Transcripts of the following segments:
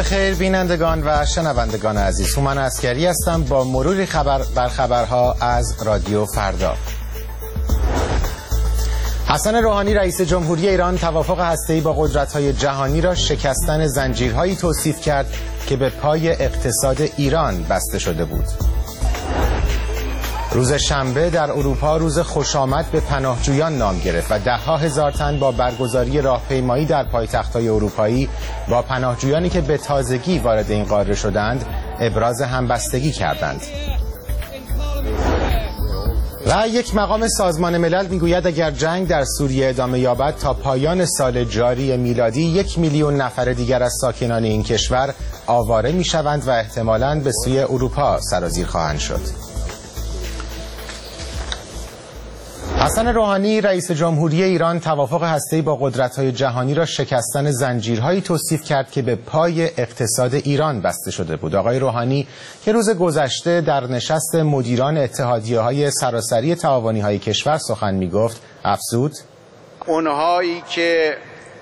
بخیر بینندگان و شنوندگان عزیز، هومن عسکری هستم با مروری بر خبرها از رادیو فردا. حسن روحانی رئیس جمهوری ایران توافق هسته‌ای با قدرت‌های جهانی را شکستن زنجیرهایی توصیف کرد که به پای اقتصاد ایران بسته شده بود. روز شنبه در اروپا روز خوشامد به پناهجویان نام گرفت و ده‌ها هزار تن با برگزاری راهپیمایی در پایتخت‌های اروپایی با پناهجویانی که به تازگی وارد این قاره شدند ابراز همبستگی کردند. و یک مقام سازمان ملل میگوید اگر جنگ در سوریه ادامه یابد تا پایان سال جاری میلادی 1 میلیون نفر دیگر از ساکنان این کشور آواره میشوند و احتمالاً به سوی اروپا سرازیر خواهند شد. حسن روحانی رئیس جمهوری ایران توافق هسته‌ای با قدرت‌های جهانی را شکستن زنجیرهایی توصیف کرد که به پای اقتصاد ایران بسته شده بود. آقای روحانی که روز گذشته در نشست مدیران اتحادیه‌های سراسری تعاونی‌های کشور سخن می‌گفت، افزود: اونهایی که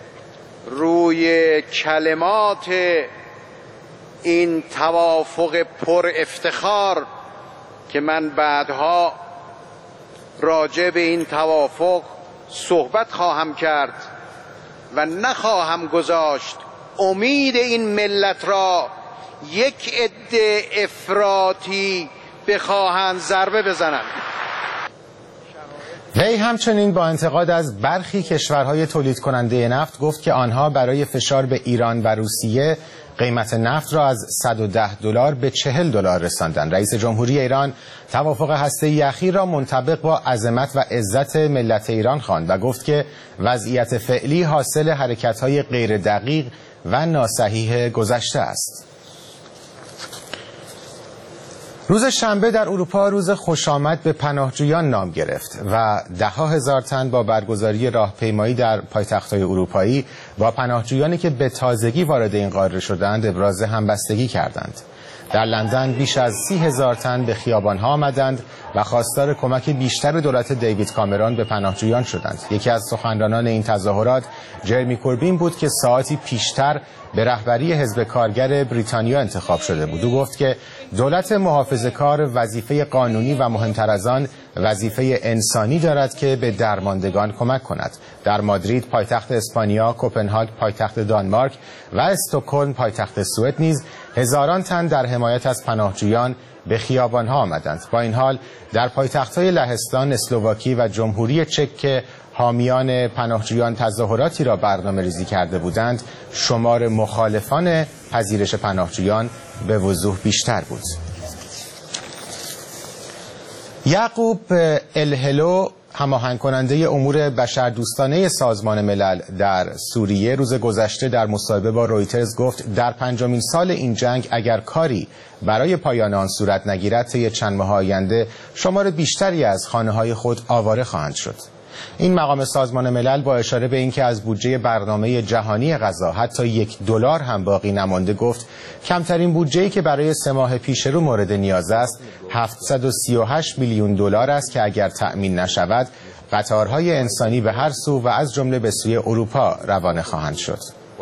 روی کلمات این توافق پر افتخار که من بعدها راجع به این توافق صحبت خواهم کرد و نخواهم گذاشت امید این ملت را یک عده افراطی بخواهند ضربه بزنند. وی همچنین با انتقاد از برخی کشورهای تولید کننده نفت گفت که آنها برای فشار به ایران و روسیه قیمت نفت را از $110 به $40 رساندند. رئیس جمهوری ایران توافق هسته‌ای اخیر را منطبق با عظمت و عزت ملت ایران خواند و گفت که وضعیت فعلی حاصل حرکت‌های غیر دقیق و ناصحیح گذشته است. روز شنبه در اروپا روز خوشامد به پناهجویان نام گرفت و ده‌ها هزار تن با برگزاری راهپیمایی در پایتخت‌های اروپایی با پناهجویانی که به تازگی وارد این قاره شدند ابراز همبستگی کردند. در لندن بیش از 30,000 تن به خیابان‌ها آمدند و خواستار کمک بیشتر دولت دیوید کامرون به پناهجویان شدند. یکی از سخنرانان این تظاهرات جرمی کوربین بود که ساعتی پیشتر به رهبری حزب کارگر بریتانیا انتخاب شده بود. او گفت که دولت محافظه‌کار وظیفه قانونی و مهمتر از آن وظیفه انسانی دارد که به درماندگان کمک کند. در مادرید پایتخت اسپانیا، کوپنهاگ پایتخت دانمارک و استکهلم پایتخت سوئد نیز هزاران تن در حمایت از پناهجویان به خیابان‌ها آمدند. با این حال در پایتخت‌های لهستان، اسلواکی و جمهوری چک که حامیان پناهجویان تظاهراتی را برنامه‌ریزی کرده بودند، شمار مخالفان پذیرش پناهجویان به وضوح بیشتر بود. یعقوب الهلو هماهنگ کننده امور بشردوستانه سازمان ملل در سوریه روز گذشته در مصاحبه با رویترز گفت در 5مین سال این جنگ اگر کاری برای پایان آن صورت نگیرد طی چند ماه آینده شمار بیشتری از خانه‌های خود آواره خواهند شد. این مقام سازمان ملل با اشاره به اینکه از بودجه برنامه جهانی غذا حتی $1 هم باقی نمانده گفت کمترین بودجه‌ای که برای 3 ماه پیش رو مورد نیاز است $738 میلیون است که اگر تأمین نشود قطارهای انسانی به هر سو و از جمله به سوی اروپا روانه خواهند شد.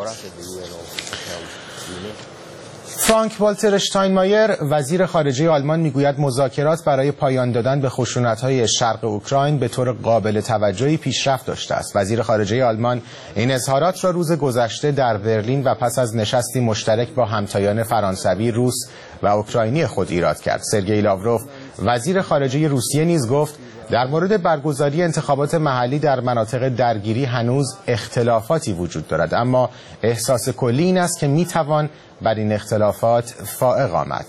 فرانک والتر اشتاینمایر وزیر خارجه آلمان میگوید مذاکرات برای پایان دادن به خشونت‌های شرق اوکراین به طور قابل توجهی پیشرفت داشته است. وزیر خارجه آلمان این اظهارات را روز گذشته در برلین و پس از نشستی مشترک با همتایان فرانسوی، روس و اوکراینی خود ایراد کرد. سرگئی لاوروف وزیر خارجه روسیه نیز گفت در مورد برگزاری انتخابات محلی در مناطق درگیری هنوز اختلافاتی وجود دارد، اما احساس کلی این است که میتوان بر این اختلافات فائق آمد.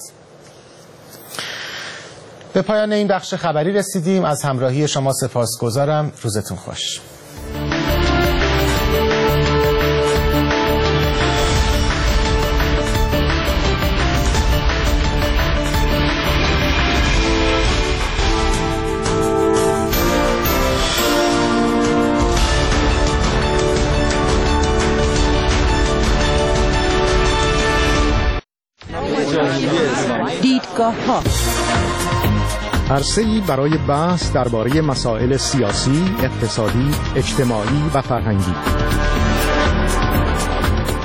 به پایان این بخش خبری رسیدیم. از همراهی شما سپاسگزارم. روزتون خوش. دیدگاه‌ها عرصه‌ای برای بحث درباره مسائل سیاسی، اقتصادی، اجتماعی و فرهنگی.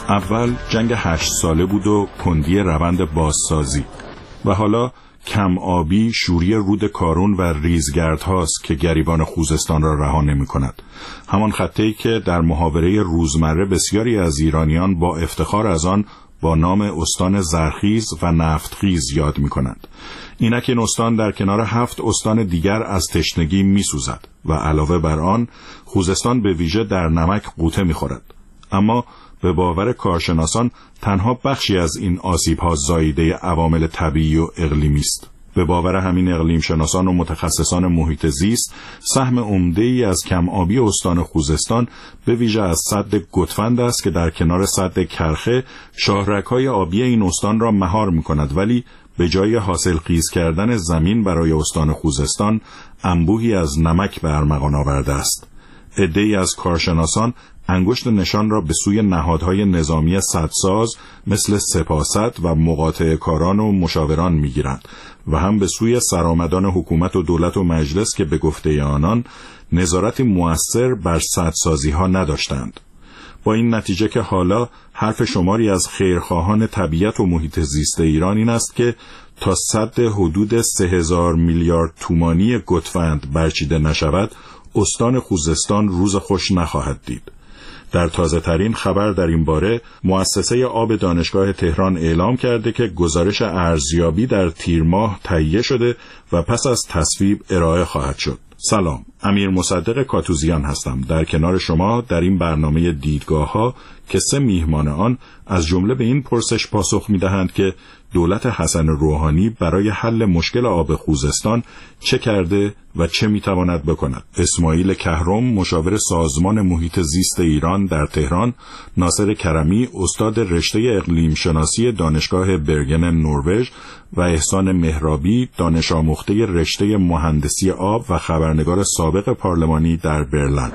اول جنگ 8 ساله بود و کندی روند بازسازی و حالا کم آبی شوری رود کارون و ریزگرد هاست که گریبان خوزستان را رها نمی کند. همان خطه‌ای که در محاوره روزمره بسیاری از ایرانیان با افتخار از آن با نام استان زرخیز و نفتخیز یاد می کنند. اینک این استان در کنار 7 استان دیگر از تشنگی می سوزد و علاوه بر آن خوزستان به ویژه در نمک غوطه می خورد. اما به باور کارشناسان تنها بخشی از این آسیب‌ها زاییده عوامل طبیعی و اقلیمی است. به باور همین اقلیم شناسان و متخصصان محیط زیست، سهم عمده‌ای از کم آبی استان خوزستان به ویژه از سد گتفند است که در کنار سد کرخه شاهرگ‌های آبی این استان را مهار می‌کند، ولی به جای حاصلخیز کردن زمین برای استان خوزستان انبوهی از نمک به ارمغان آورده است. عده‌ای از کارشناسان انگشت نشان را به سوی نهادهای نظامی سدساز مثل سپاسد و مقاطعه کاران و مشاوران می‌گیرند و هم به سوی سرآمدان حکومت و دولت و مجلس که به گفته آنان نظارتی مؤثر بر سدسازی‌ها نداشتند. با این نتیجه که حالا حرف شماری از خیرخواهان طبیعت و محیط زیست ایران این است که تا سد حدود 3000 میلیارد تومانی گتفند برچیده نشود، استان خوزستان روز خوش نخواهد دید. در تازه ترین خبر در این باره، مؤسسه آب دانشگاه تهران اعلام کرده که گزارش ارزیابی در تیر ماه تهیه شده و پس از تصویب ارائه خواهد شد. سلام، امیر مصدق کاتوزیان هستم در کنار شما در این برنامه دیدگاه‌ها که 3 میهمان آن از جمله به این پرسش پاسخ می‌دهند که دولت حسن روحانی برای حل مشکل آب خوزستان چه کرده و چه می‌تواند بکند. اسماعیل کهرم، مشاور سازمان محیط زیست ایران در تهران، ناصر کرمی، استاد رشته اقلیم شناسی دانشگاه برگن نروژ و احسان مهرابی، دانش آموخته رشته مهندسی آب و خبرنگار سابق پارلمانی در برلین.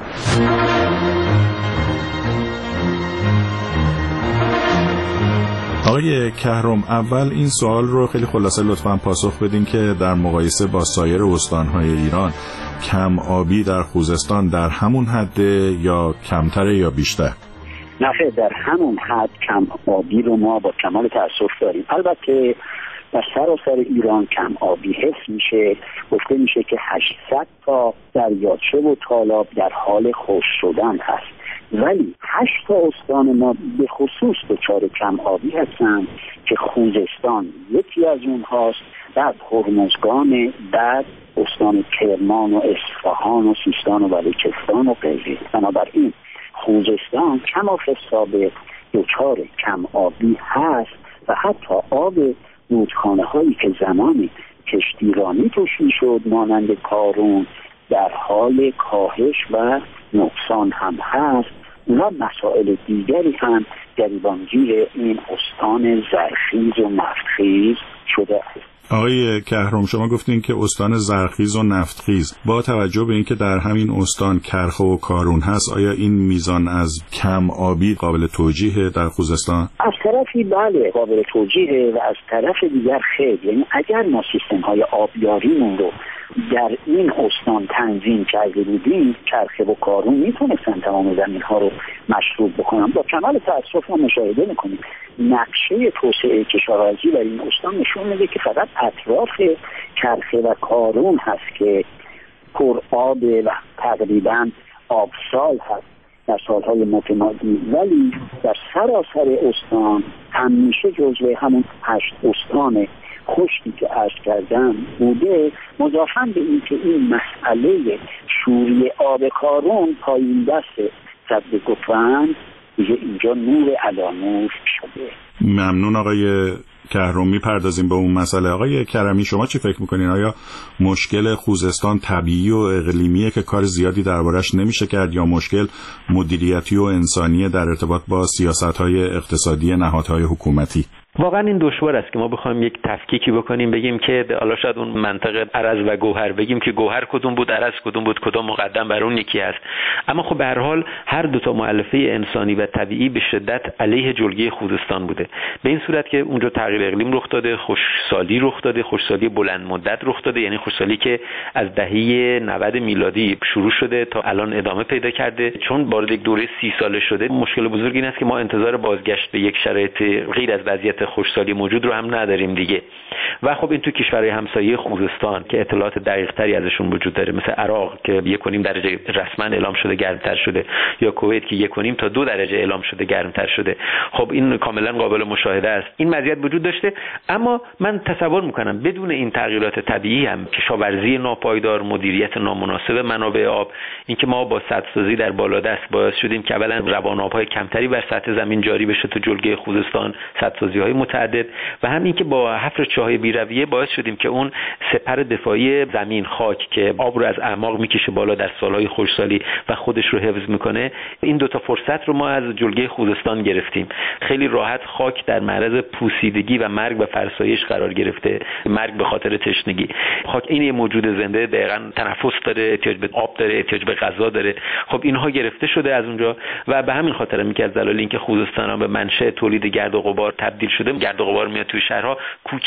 آقای کهرم، اول این سوال رو خیلی خلاصه لطفاً پاسخ بدین که در مقایسه با سایر استان‌های ایران کم آبی در خوزستان در همون حد یا کمتره یا بیشتر؟ نه، در همون حد کم آبی رو ما با کمال تأسف داریم. البته در سراسر ایران کم آبی حس میشه، گفته میشه که 800 تا دریاچه و تالاب در حال خشک شدن هست، ولی 8 تا استان ما به خصوص دچار کم آبی هستند که خوزستان یکی از اونهاست، بعد هرمزگان، بعد استان کرمان و اصفهان و سیستان و بلوچستان و غیره. بنابراین خوزستان کما حساب دچار کم آبی هست و حتی آب رودخانه هایی که زمانی کشتیرانی توش میشد مانند کارون در حال کاهش و نقصان هم هست و مسائل دیگری هم گریبانگیر این استان زرخیز و نفتخیز شده است. آقای کهرم، شما گفتین که استان زرخیز و نفتخیز، با توجه به اینکه در همین استان کرخه و کارون هست، آیا این میزان از کم آبی قابل توجیه در خوزستان؟ از طرفی بله قابل توجیه و از طرف دیگر خیر. یعنی اگر ما سیستم های آبیاریمون رو در این استان تنظیم کرده بودیم، کرخه و کارون میتونستن تمام زمین ها رو مشروب بکنن. با کمال تأسف ما مشاهده میکنیم نقشه توسعه کشاورزی در این استان نشون میده که فقط اطراف کرخه و کارون هست که پر آب و تقریبا آبسال هست در سالهای متمادی، ولی در سراسر استان همیشه جزو همون 8 استان خشکی که عرض کردم بوده. مضافاً به این که این مسئله شوری آب کارون پایین دست سد گتفند دیگه اینجا نور علی نور شده. ممنون آقای کهرم، میپردازیم به اون مسئله. آقای کرمی، شما چی فکر میکنین؟ آیا مشکل خوزستان طبیعی و اقلیمیه که کار زیادی دربارش نمیشه کرد یا مشکل مدیریتی و انسانیه در ارتباط با سیاست‌های اقتصادی نهادهای حکومتی؟ واقعا این دشوار است که ما بخوایم یک تفکیکی بکنیم، بگیم که حالا شاید اون منطقه عرض و گوهر بگیم که گوهر کدوم بود، عرض کدوم بود، کدوم مقدم بر اون یکی است. اما خب به هر حال هر دو تا مؤلفه انسانی و طبیعی به شدت علیه جلگه خوزستان بوده، به این صورت که اونجا تغییر اقلیم رخ داده، خشکسالی رخ داده، خشکسالی بلند مدت رخ داده، یعنی خشکسالی که از دهه 90 میلادی شروع شده تا الان ادامه پیدا کرده. چون وارد یک دوره 30 ساله شده، مشکل بزرگ این است که ما انتظار بازگشت به یک شرایط غیر از وضعیت خشکسالی موجود رو هم نداریم دیگه. و خب این تو کشورهای همسایه خوزستان که اطلاعات دقیق‌تری ازشون وجود داره، مثل عراق که 1.5 درجه رسما اعلام شده گرمتر شده، یا کویت که 1.5 تا 2 درجه اعلام شده گرمتر شده. خب این کاملا قابل مشاهده است. این مزیت وجود داشته، اما من تصور میکنم بدون این تغییرات طبیعی هم، کشاورزی ناپایدار، مدیریت نامناسب منابع آب، اینکه ما با سدسازی در بالادست باعث شدیم که اولا روان‌آب‌های کمتری بر سطح زمین جاری بشه تو جلگه خوزستان، سدسازی‌های متعدد، و هم اینکه با حفر چاه‌های بی‌رویه باعث شدیم که اون سپر دفاعی زمین، خاک که آب رو از اعماق میکشه بالا در سالهای خشکسالی و خودش رو حفظ میکنه، این دوتا فرصت رو ما از جلگه خوزستان گرفتیم. خیلی راحت خاک در معرض پوسیدگی و مرگ و فرسایش قرار گرفته، مرگ به خاطر تشنگی. خاک این یه موجود زنده، دقیقاً تنفس داره، احتیاج به آب داره، احتیاج به غذا داره. خب اینها گرفته شده از اونجا، و به همین خاطر میگه از دلایل اینکه خوزستان ها به منشأ تولید گرد و غبار تبدیل شده، گرد و غبار میاد توی شهرها،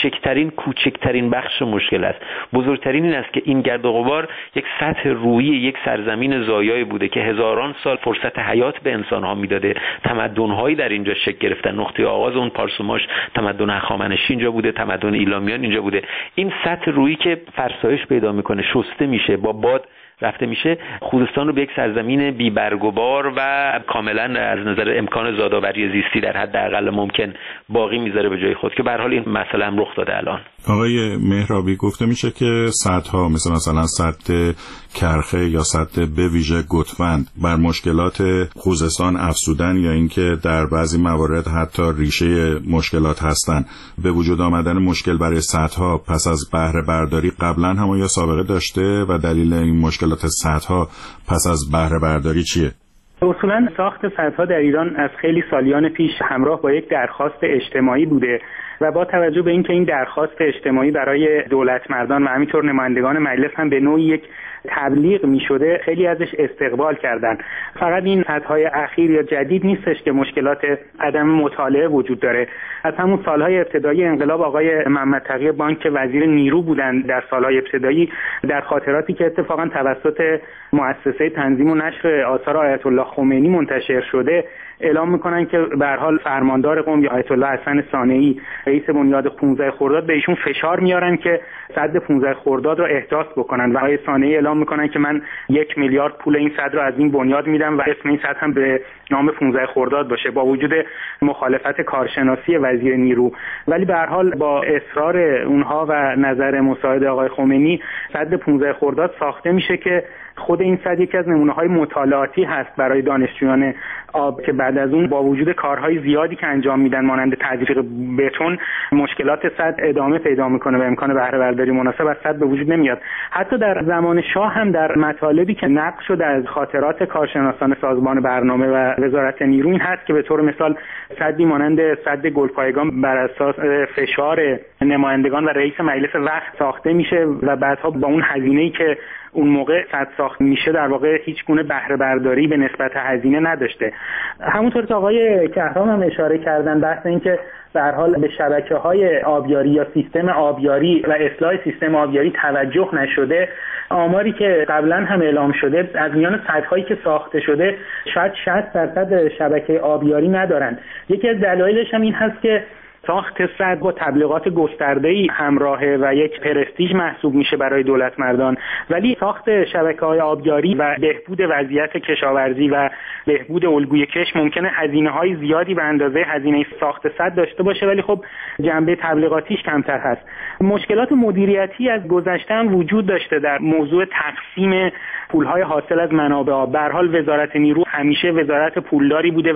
کوچکترین بخش مشکل است. بزرگترین این است که این گرد و غبار یک سطح رویی یک سرزمین زایایی بوده که هزاران سال فرصت حیات به انسان ها میداده. تمدن هایی در اینجا شکل گرفتن. نقطه آغاز اون پارسوماش تمدن هخامنشی اینجا بوده، تمدن ایلامیان اینجا بوده. این سطح رویی که فرسایش پیدا میکنه، شسته میشه، با باد رفته میشه، خوزستان رو به یک سرزمین بی برگ و بار و کاملا از نظر امکان زادآوری زیستی در حد اقل ممکن باقی میذاره به جای خود، که به هر حال این مسئله هم رخ داده الان. آقای مهرابی، گفته میشه که سدها مثلا سد کرخه یا سد به ویژه گتوند بر مشکلات خوزستان افزودن، یا اینکه در بعضی موارد حتی ریشه مشکلات هستن. به وجود آمدن مشکل برای سدها پس از بهره برداری قبلا هم یا سابقه داشته و دلیل این مشکلات سدها پس از بهره برداری چیه؟ اصولا ساخت سدها در ایران از خیلی سالیان پیش همراه با یک درخواست اجتماعی بوده و با توجه به اینکه این درخواست اجتماعی برای دولت مردان و همینطور نمایندگان مجلس هم به نوعی یک تبلیغ می شده، خیلی ازش استقبال کردن. فقط این سدهای اخیر یا جدید نیستش که مشکلات عدم مطالعه وجود داره. از همون سالهای ابتدایی انقلاب آقای محمد تقی بانک که وزیر نیرو بودن در سالهای ابتدایی، در خاطراتی که اتفاقا توسط مؤسسه تنظیم و نشر آثار آیت الله خمینی منتشر شده، اعلام میکنن که به هر حال فرماندار قم آیت الله حسن صانعی، رئیس بنیاد 15 خرداد، به ایشون فشار میارن که سد 15 خرداد رو احداث بکنن و آقای صانعی اعلام میکنن که من 1 میلیارد پول این سد رو از این بنیاد میدم و اسم این سد هم به نام 15 خرداد باشه، با وجود مخالفت کارشناسی وزیر نیرو. ولی به هر حال با اصرار اونها و نظر مساعد آقای خمینی سد 15 خرداد ساخته میشه که خود این سد یکی از نمونه‌های مطالعاتی هست برای دانشجویان آب که بعد از اون با وجود کارهای زیادی که انجام میدن مانند تزریق بتون، مشکلات سد ادامه پیدا میکنه و امکان بهره برداری مناسب از سد به وجود نمیاد. حتی در زمان شاه هم در مطالبی که نقل شده از خاطرات کارشناسان سازمان برنامه و وزارت نیرو این هست که به طور مثال سدی مانند سد گلپایگان بر اساس فشار نمایندگان و رئیس مجلس وقت ساخته میشه و بعدها با اون هزینه‌ای که اون موقع سد ساخت میشه در واقع هیچ گونه بهره برداری به نسبت هزینه نداشته. همونطور که آقای کهرام هم اشاره کردن، بحث این که به هر حال به شبکه‌های آبیاری یا سیستم آبیاری و اصلاح سیستم آبیاری توجه نشده، آماری که قبلا هم اعلام شده از میان سدهایی که ساخته شده شاید 60% شبکه آبیاری ندارن. یکی از دلایلش هم این هست که ساخت سد با تبلیغات گسترده‌ای همراهه و یک پرستیژ محسوب میشه برای دولت مردان، ولی ساخت شبکه‌های آبیاری و بهبود وضعیت کشاورزی و بهبود الگوی کش ممکنه هزینه‌های زیادی به اندازه هزینه ساخت سد داشته باشه، ولی خب جنبه تبلیغاتیش کمتر هست. مشکلات مدیریتی از گذشته هم وجود داشته در موضوع تقسیم پول‌های حاصل از منابع آب. به هر حال وزارت نیرو همیشه وزارت پولداری بوده و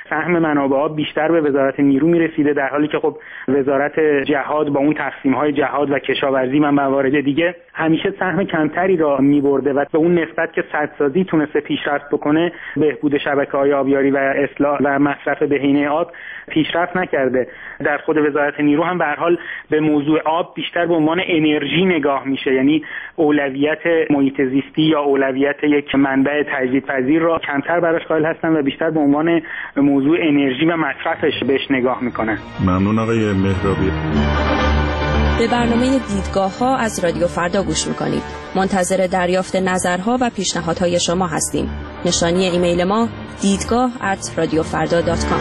سهم منابع آب بیشتر به وزارت نیرو میرسیده، در حالی که خب وزارت جهاد با اون تقسیم‌های جهاد و کشاورزی و موارد دیگه همیشه سهم کمتری را می‌برده و به اون نسبت که سدسازی تونسته پیشرفت بکنه، بهبود شبکه‌های آبیاری و اصلاح و مصرف بهینه آب پیشرفت نکرده. در خود وزارت نیرو هم به هر حال به موضوع آب بیشتر به عنوان انرژی نگاه میشه، یعنی اولویت محیط زیستی یا اولویت یک منبع تجدیدپذیر را کمتر براش قائل هستن و بیشتر به عنوان موضوع انرژی و مصرفش بهش نگاه میکنن. ممنون آقای مهرابی. به برنامه دیدگاه‌ها از رادیو فردا گوش میکنید. منتظر دریافت نظرها و پیشنهادهای شما هستیم. نشانی ایمیل ما دیدگاه@radiofarda.com.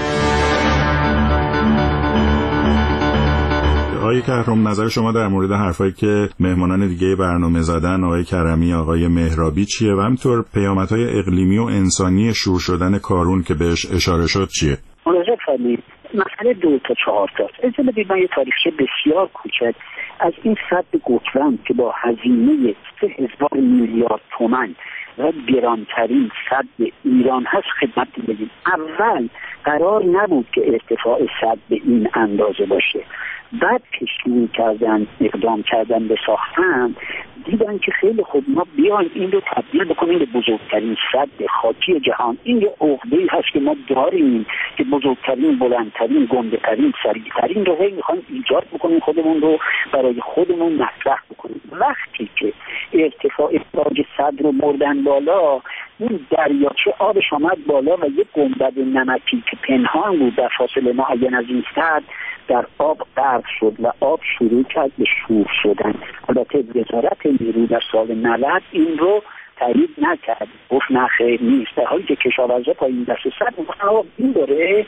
آقای کهرم، نظر شما در مورد حرفایی که مهمانان دیگه برنامه زدن، آقای کرمی، آقای مهرابی چیه و همینطور پیامدهای اقلیمی و انسانی شور شدن کارون که بهش اشاره شد چیه؟ ملاحظه فرمایید، مسئله 2 تا 4 تاست. اجازه بدید من یه تاریخچه بسیار کوچک از این سد گوتوند که با هزینه 3000 میلیارد تومان و گرانترین سد ایران هست خدمت بگیم. اول قرار نبود که ارتفاع سد به این اندازه باشه. بعد که شروع کردن اقدام کردن به ساختن، دیدن که خیلی خوب، ما بیایم این رو تبدیل بکنیم به بزرگترین سد خاکی جهان. این یه عقده‌ای هست که ما داریم که بزرگترین، بلندترین، گنده‌ترین، سریعترین رو میخوایم ایجاد بکنیم، خودمون رو برای خودمون مطرح بکنیم. وقتی که ارتفاع تاج سد رو بردن بالا، این دریاچه آبش آمد بالا و یک گنبد نمکی که پنهان بود در فاصله معین از این سد در آب غرق شد و آب شروع کرد به شور شدن. البته وزارت نیرو در سال 90 این رو تایید نکرد، گفت نه خیر نیست، در حالی که کشاورزا پایین دست سد میگفتن آب این داره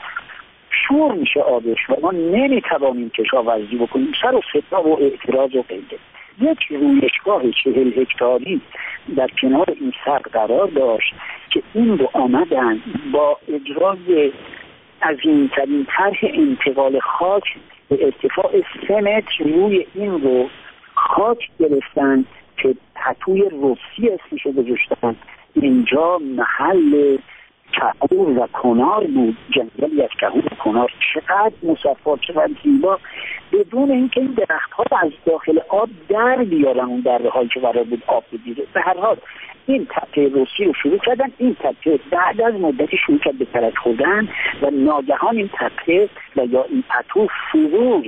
شور میشه آبش و ما نمیتوانیم کشاورزی بکنیم. سر و صدا و اعتراض و غیره. یک رویشگاه 40 هکتاری در کنار این سد قرار داشت که این رو آمدن با اجرای عظیم‌ترین طرح انتقال خاک به ارتفاع 3 متر روی این رو خاک گرفتن که پتوی روسی اسمشو گذاشتن. اینجا محل کهور و کنار بود، جنگلی از کهور و کنار، چقدر مصفا، چقدر زیبا، بدون اینکه این درخت‌ها از داخل آب در بیارن اون درهایی که قرار بود آب بگیره. به هر حال این تپه روسی رو شروع کردن. این تپه بعد از مدتی شروع کرد به ترک خوردن و ناگهان این تپه و یا این پتو فرو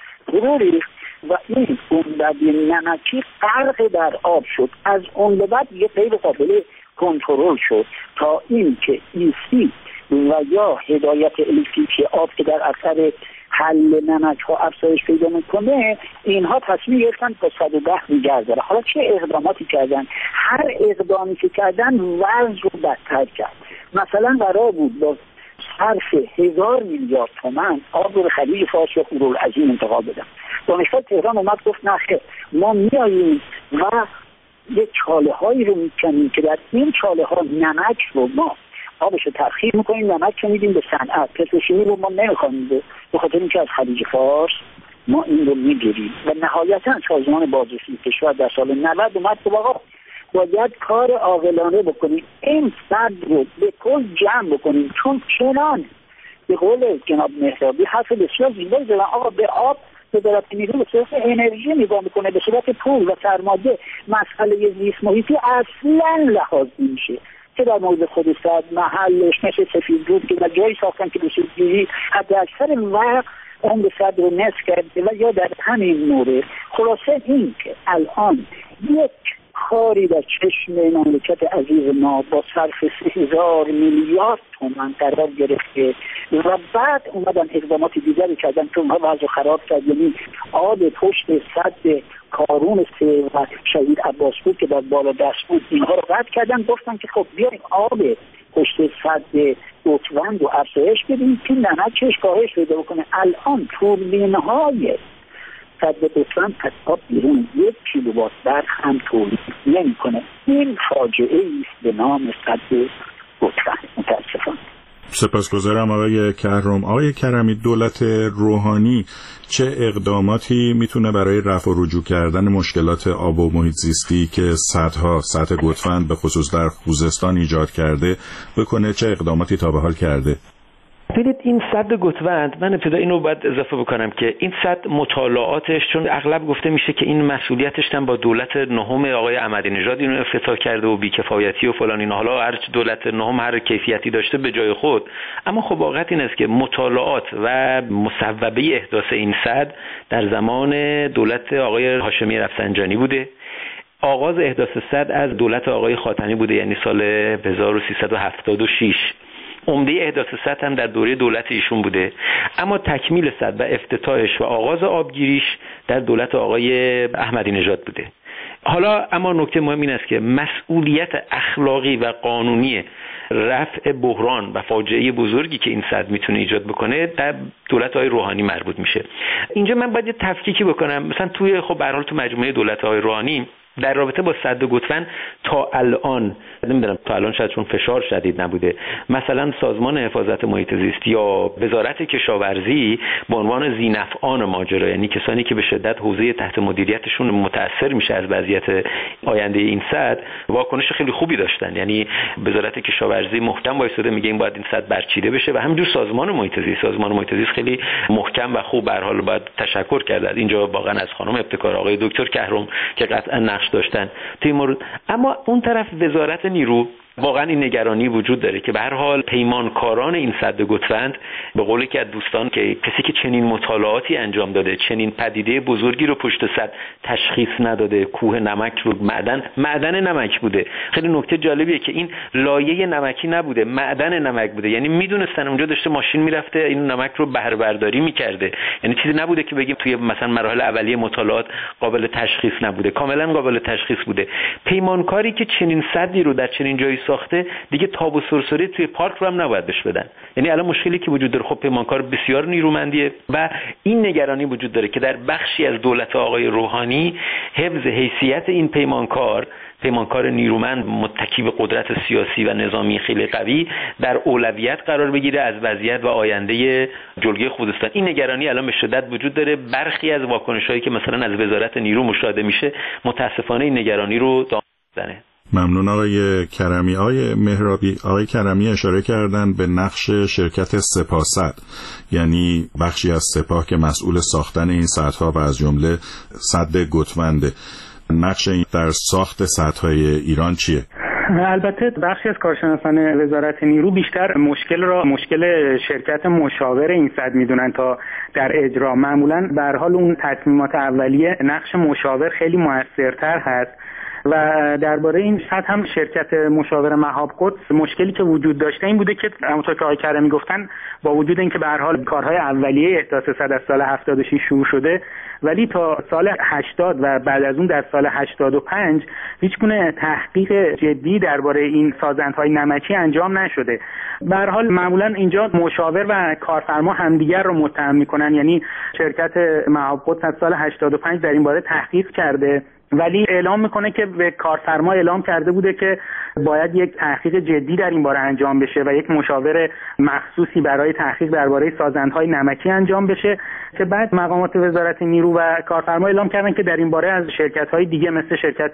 ریخت و این گنبد نمکی غرق در آب شد. از اون به بعد یه غیر قابل کنترل شد تا این که ایسی و یا هدایت الکتریکی آب که در اثر حل نمک ها افزایش پیدا میکنه، اینها تصمیم گرفتن تا 110 میلیارد داره. حالا چه اقداماتی کردن؟ هر اقدامی که کردن وضع رو بدتر کرد. مثلا قرار بود با صرف 1000 میلیارد تومان آب رو به خلیج فارس یا اورالعظیم انتقال بدن. دانشگاه تهران اومد گفت نه خیر، ما میاییم و یک چاله هایی رو میکنیم که در این چاله ها نمک رو ما آبش رو تبخیر میکنیم، نمک رو میدیم به صنعت، پتروشیمی رو ما نمیخوایم به خاطر اینکه از خلیج فارس ما این رو میگیریم. و نهایتا سازمان بازرسی کشور در سال 90 اومد که آقا باید کار عاقلانه بکنیم، این سد رو به کل جمع بکنیم، چون چنان به قول جناب مهرابی حرف بسیار زیبایی زدن، آقا به آب وزارت نیرو به صورت انرژی نگاه میکنه، به صورت پول و سرمایه. مسئله زیست محیطی اصلا لحاظ نمیشه که در مورد خود سد محلش مثل سفیدرود که در جایی ساختن که بسیاری حتی اکثر وقت اون به سد رو نصف کرده و یا در همین مورد. خلاصه این که الان یک کاری در چشم مملکت عزیز ما با صرف 3000 میلیارد تومان قرار گرفته و بعد اومدن اقدامات دیگری کردن که اونها وضع خراب کرد. یعنی آب پشت سد کارون 3 و شهید عباسپور که در بالا دست بود اینها رو قطع کردن، گفتن که خب بیاریم آب پشت سد گوتوند رو افزایش بدیم که نمکش کاهش پیدا بکنه. الان توربین‌های سد گوتوند از آب بیرون 1 کیلووات برق هم تولید نمی‌کنه. این فاجعه است به نام سد گوتوند. متاسفانه. سپاسگزارم آقای کهرم. آقای کرمی، دولت روحانی چه اقداماتی میتونه برای رفع و رجوع کردن مشکلات آب و محیط زیستی که سد گوتوند به خصوص در خوزستان ایجاد کرده بکنه؟ چه اقداماتی تا به حال کرده؟ ببینید این سد گتوند، من ابتدا اینو باید اضافه بکنم که این سد مطالعاتش، چون اغلب گفته میشه که این مسئولیتش هم با دولت نهم آقای احمدی نژاد اینو افتتاح کرده و بیکفایتی و فلان اینا، حالا هر دولت نهم هر کیفیتی داشته به جای خود، اما خب واقعیت این است که مطالعات و مصوبه احداث این سد در زمان دولت آقای هاشمی رفسنجانی بوده. آغاز احداث سد از دولت آقای خاتمی بوده، یعنی سال 1376. عمده احداث سد هم در دوره دولت ایشون بوده، اما تکمیل سد و افتتاحش و آغاز آبگیریش در دولت آقای احمدی نژاد بوده. حالا اما نکته مهم این است که مسئولیت اخلاقی و قانونی رفع بحران و فاجعه بزرگی که این سد میتونه ایجاد بکنه در دولت آقای روحانی مربوط میشه. اینجا من باید یه تفکیکی بکنم. مثلا توی خب به هر حال تو مجموعه دولت آقای روحانی در رابطه با سد گتوند تا الان، نمیدونم تا الان شاید چون فشار شدید نبوده، مثلا سازمان حفاظت محیط زیست یا وزارت کشاورزی به عنوان ذینفعان ماجرا، یعنی کسانی که به شدت حوزه تحت مدیریتشون متاثر میشه از وضعیت آینده این سد، واکنش خیلی خوبی داشتن. یعنی وزارت کشاورزی محکم وایساده میگه این باید این سد برچیده بشه و همینجور سازمان محیط زیست خیلی محکم و خوب به هر حال باید تشکر کرد. اینجا واقعا از خانم ابتکار، آقای دکتر کهرم که قطعا نقش داشتن توی مورد. اما اون طرف وزارت نیرو واقعا این نگرانی وجود داره که به هر حال پیمانکاران این سد گتوند، به قول که دوستان، که کسی که چنین مطالعاتی انجام داده، چنین پدیده بزرگی رو پشت سد تشخیص نداده، کوه نمک رو معدن نمک بوده. خیلی نکته جالبیه که این لایه نمکی نبوده، معدن نمک بوده. یعنی میدونستن اونجا داشته ماشین میرفته این نمک رو بهره برداری میکرده، یعنی چیزی نبوده که بگیم توی مثلا مراحل اولیه مطالعات قابل تشخیص نبوده، کاملا قابل تشخیص بوده. پیمانکاری که چنین سدی رو در چنین جایی ساخته دیگه تاب و سرسری توی پارک رو هم نباید بهش بدن. یعنی الان مشکلی که وجود داره، خب پیمانکار بسیار نیرومندیه و این نگرانی وجود داره که در بخشی از دولت آقای روحانی حفظ حیثیت این پیمانکار نیرومند متکی به قدرت سیاسی و نظامی خیلی قوی در اولویت قرار بگیره از وضعیت و آینده جلگه خوزستان. این نگرانی الان به شدت وجود داره. برخی از واکنش‌هایی که مثلا از وزارت نیرو مشاهده میشه متاسفانه این نگرانی رو دامن میزنه. ممنون آقای کرمی. آقای مهرابی، آقای کرمی اشاره کردن به نقش شرکت سپاسد، یعنی بخشی از سپاه که مسئول ساختن این سدها و از جمله سد گتونده. نقش این در ساخت سدهای ایران چیه؟ البته بخشی از کارشناسان وزارت نیرو بیشتر مشکل شرکت مشاور این سد میدونن تا در اجرا. معمولا به هر حال اون تصمیمات اولیه نقش مشاور خیلی موثرتر هست و درباره این سد هم شرکت مشاور مهاب قدس مشکلی که وجود داشته این بوده که همونطور که آقای کرمی گفتن، با وجود اینکه به هر حال کارهای اولیه احداث سد از سال 76 شروع شده، ولی تا سال 80 و بعد از اون در سال 85 هیچگونه تحقیق جدی درباره این سازندهای نمکی انجام نشده. به هر حال معمولا اینجا مشاور و کارفرما همدیگر رو متهم میکنن. یعنی شرکت مهاب قدس از سال 85 در این باره تحقیق کرده ولی اعلام میکنه که به کارفرما اعلام کرده بوده که باید یک تحقیق جدی در این باره انجام بشه و یک مشاور مخصوصی برای تحقیق درباره سازندهای نمکی انجام بشه، که بعد مقامات وزارت نیرو و کارفرما اعلام کردن که در این باره از شرکت‌های دیگه مثل شرکت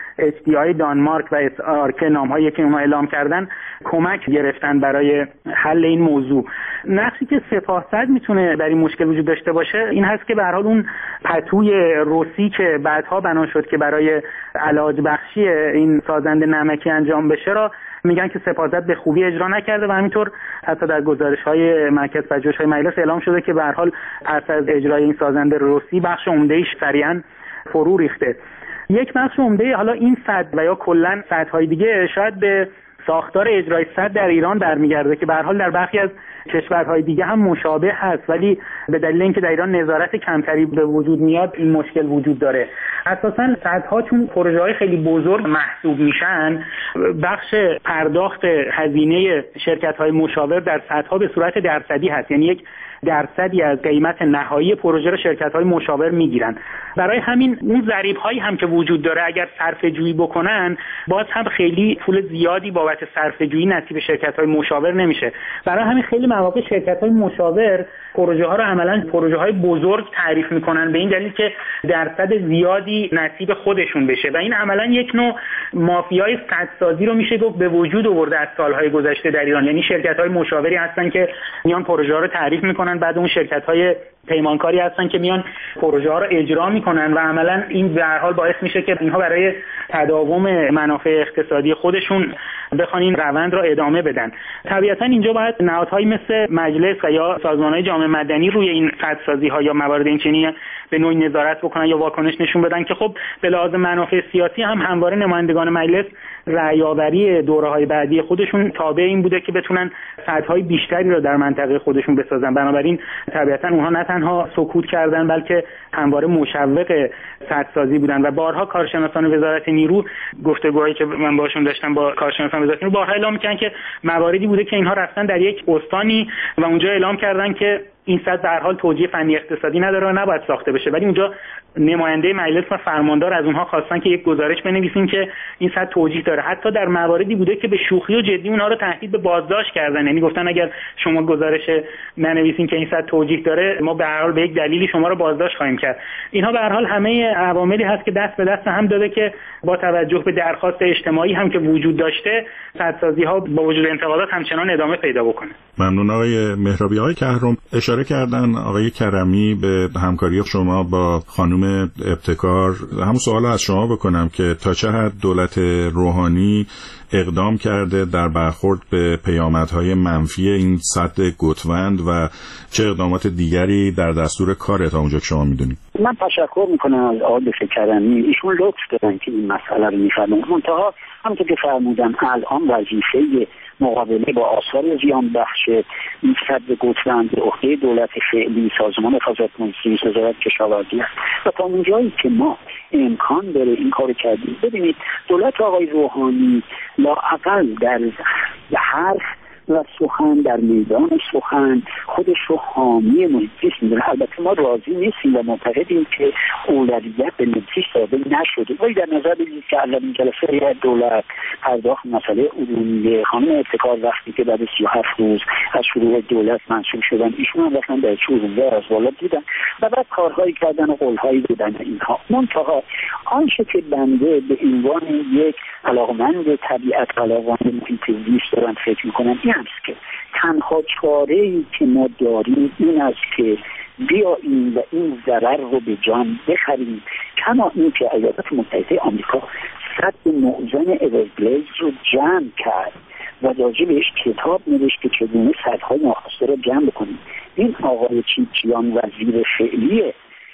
HDI دانمارک و SRK نام‌هایی که اونها اعلام کردن کمک گرفتن برای حل این موضوع. نقشی که سپاهسد میتونه در این مشکل وجود داشته باشه این هست که به هر حال اون پتوی روسی که بعدها بنا شد که برای علاج بخشی این سازنده نمکی انجام بشه را میگن که سپاهسد به خوبی اجرا نکرده و همینطور حتی در گزارش‌های مرکز پژوهش‌های مجلس اعلام شده که به هر حال پس از اجرای این سازنده روسی بخش عمده‌ایش سریعا فرو ریخته. یک بخش عمده حالا این سد و یا کلا سدهای دیگه شاید به ساختار اجرای سد در ایران برمیگرده که به هر حال در برخی از کشورهای دیگه هم مشابه هست، ولی به دلیل اینکه در ایران نظارت کمتری به وجود میاد این مشکل وجود داره. اساساً سدها چون پروژه‌های خیلی بزرگ محسوب میشن، بخش پرداخت هزینه شرکت‌های مشاور در سدها به صورت درصدی هست، یعنی یک درصدی از قیمت نهایی پروژه رو شرکت‌های مشاور میگیرن. برای همین اون ضریب‌هایی هم که وجود داره اگر صرفه‌جویی بکنن باز هم خیلی پول زیادی بابت صرفه‌جویی نصیب شرکت‌های مشاور نمیشه. برای همین خیلی مواقع شرکت‌های مشاور پروژه ها رو عملاً پروژه های بزرگ تعریف میکنن به این دلیل که درصد زیادی نصیب خودشون بشه و این عملاً یک نوع مافیای سدسازی رو میشه گفت به وجود آورده از سالهای گذشته در ایران. یعنی شرکت‌های مشاوری هستن که میان پروژه ها رو تعریف میکنن، بعد اون شرکت‌های پیمانکاری هستن که میان پروژه ها رو اجرا میکنن و عملاً این به هر حال باعث میشه که اینها برای تداوم منافع اقتصادی خودشون بخوان این روند را ادامه بدن. طبیعتاً اینجا باید نهادهایی مثل مجلس و یا سازمان‌های جامعه مدنی روی این سدسازی‌ها یا موارد اینچنینی به نوعی نظارت بکنن یا واکنش نشون بدن که خب به لحاظ منافع سیاسی هم همواره نمایندگان مجلس رأی‌آوری دوره‌های بعدی خودشون تابع این بوده که بتونن سدهای بیشتری رو در منطقه خودشون بسازن. بنابراین طبیعتاً اونها نه تنها سکوت کردن بلکه همواره مشوق سدسازی بودن و بارها کارشناسان وزارت نیرو گفتگوهایی که من باشون داشتم با کارشناسان وزارت نیرو بارها اعلام کردن که مواردی بوده که اینها رفتن در یک استانی و اونجا اعلام کردن که این سد به هر حال توجیه فنی اقتصادی نداره و نباید ساخته بشه، ولی اونجا نماینده مجلس و فرماندار از اونها خواستن که یک گزارش بنویسین که این سد توجیه داره. حتی در مواردی بوده که به شوخی و جدی اونها رو تهدید به بازداشت کردن، یعنی گفتن اگر شما گزارش ننویسین که این سد توجیه داره ما به هر حال به یک دلیلی شما رو بازداشت خواهیم کرد. اینها به هر حال همه عواملی هست که دست به دست هم داده که با توجه به درخواست اجتماعی هم که وجود داشته سدسازی‌ها با وجود انتقادات همچنان ادامه پیدا بکنه. ممنون آقای مهرابی. آقای کهرم اشاره کردن آقای کرمی به همکاری شما با خانم ابتکار. همون سوال از شما بکنم که تا چه حد دولت روحانی اقدام کرده در برخورد به پیامدهای منفی این سد گوتوند و چه اقدامات دیگری در دستور کار تا اونجا که شما میدونید؟ من تشکر میکنم از آقای دکتر کرمی، ایشون لطف دارن که این مسئله رو میفرمایند. منتها همونطور که فرمودن الان وظیفه مقابله با آثار زیان بخش این سد گوتوند به عهده دولت فعلی سازمان حفاظت محیط وزارت کشاورزی است و تا اونجایی که ما امکان داره این کارو کردیم. ببینید دولت آقای روحانی لااقل در حرف و سخن در میدان سخن خودش رو حامی محیط زیست می‌دونه. البته ما راضی نیستیم و معتقدیم که اولویت به محیط زیست داده نشده، ولی در نظر بگیرید که اولین جلسه دولت پرداخت مسئله علومی خانم ابتکار وقتی که بعد 37 روز از شروع دولت منصوب شدن ایشون هم رفتن در چوزنده از بالا دیدن و بعد کارهایی کردن و قولهایی دادن اینها. منتها آنچه که بنده به عنوان یک علاقمند طبیعت علاقمند محیط زیست دارن فکر می‌کنم این است که تنها چاره‌ای که ما داریم این است که بیاییم و این ضرر رو به جان بخریم، کما این که ایالات متحده آمریکا سد موزن اورگلیز رو جمع کرد و راجع بهش کتاب نوشت که چگونه سدهای ناخواسته رو جمع بکنیم. این آقای چیچیان وزیر فعلی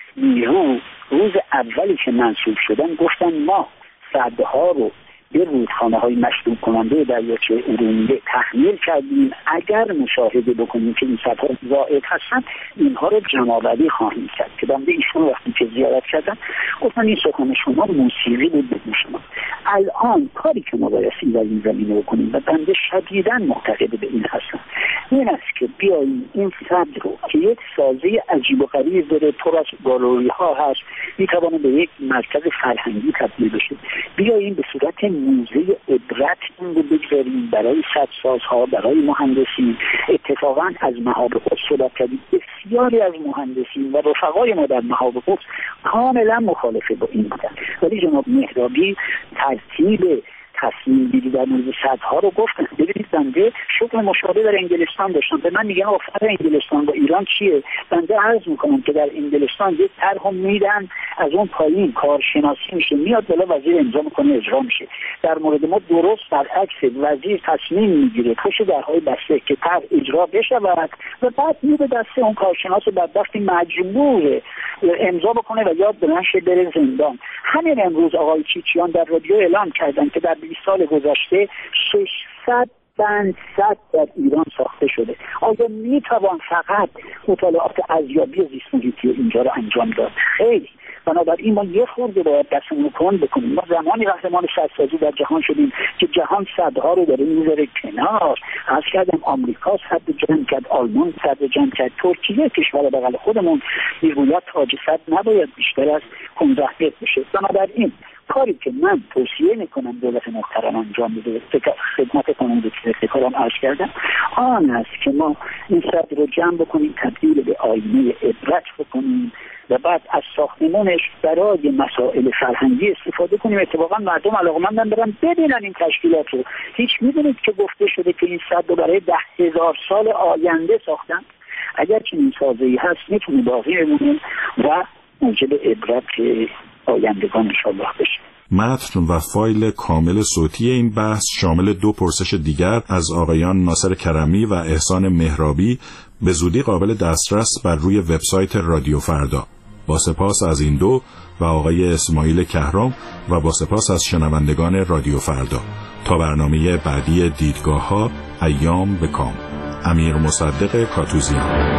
نیرو روز اولی که منصوب شدن گفتن ما سدها رو به رودخانه‌های مشروب کننده دریاچه ارومیه تحمیل کردیم، اگر مشاهده بکنیم که این سدها زائد هستن اینها رو جمع‌آوری خواهیم کرد. که بنده ایشون وقتی که زیارت کردن گفتن این سخن شما موسیقی بود به شما. الان کاری که ما باید در این زمینه بکنیم و بنده شدیداً معتقد به این هستم این است که بیاییم این سد رو که یک سازه عجیب و غریب داره، پر از گالری‌ها هست، میتوانه به یک مرکز فرهنگی تبدیل بشه، بیاییم به صورت موزه عبرت این رو بگذاریم برای سدسازها، برای مهندسین. اتفاقا از مهاب قدس صحبت کردیم، بسیاری از مهندسین و رفقای ما در مهاب قدس کاملا مخالفه با این بودن، ولی جناب مهرابی ترتیب تصمیم گیری در مورد سدها رو گفتن. ببینید بنده شغل مشابه در انگلستان داشتم، به من میگن فرق انگلستان با ایران چیه؟ بنده عرض میکنم که در انگلستان یک طرح میدن، از اون پایین کارشناسی میشه، میاد بالا وزیر امضا میکنه، اجرا میشه. در مورد ما درست برعکس، وزیر تصمیم میگیره پشت درهای بسته که طرح اجرا بشود و بعد میده دست اون کارشناس بدبختی مجبور امضا بکنه و یاد بلند شه بره زندان. همین امروز آقای چیچیان در رادیو اعلام کردن که در 20 سال گذشته 600 بند سد در ایران ساخته شده. آیا میتوان فقط مطالعات ارزیابی زیست محیطی اینجا رو انجام داد؟ خیلی. بنابراین ما یه خورده باید دستمون کند بکنیم. ما زمانی قهرمان سدسازی در جهان شدیم که جهان سدها رو داره میذاره کنار. از کردم آمریکا سد جمع کرد، آلمان سد جمع کرد، ترکیه کشور بغل خودمون میگوید تاج سد نباید بیشتر از 15 متر بشه. بنابراین کاری که من توصیه میکنم دولت محترم انجام بده، خدمت قانون کارم عرض کردم، آن است که ما این صد رو جمع بکنیم، تبدیل به آینه عبرت بکنیم و بعد از ساختمانش برای مسائل فرهنگی استفاده کنیم. اتفاقا مردم علاقه‌مندن برن ببینن این تشکیلات رو. هیچ میدونید که گفته شده که این صد رو برای 10,000 سال آینده ساختن. اگر چنین سازه‌ای هست میتونه باقی بمونه و موجب عبرت آیندگان انشاءالله بشه. متن و فایل کامل صوتی این بحث شامل 2 پرسش دیگر از آقایان ناصر کرمی و احسان مهرابی به زودی قابل دسترس بر روی وبسایت رادیو فردا. با سپاس از این دو و آقای اسماعیل کهرام و با سپاس از شنوندگان رادیو فردا. تا برنامه بعدی دیدگاه‌ها، ایام به کام. امیر مصدق کاتوزیان.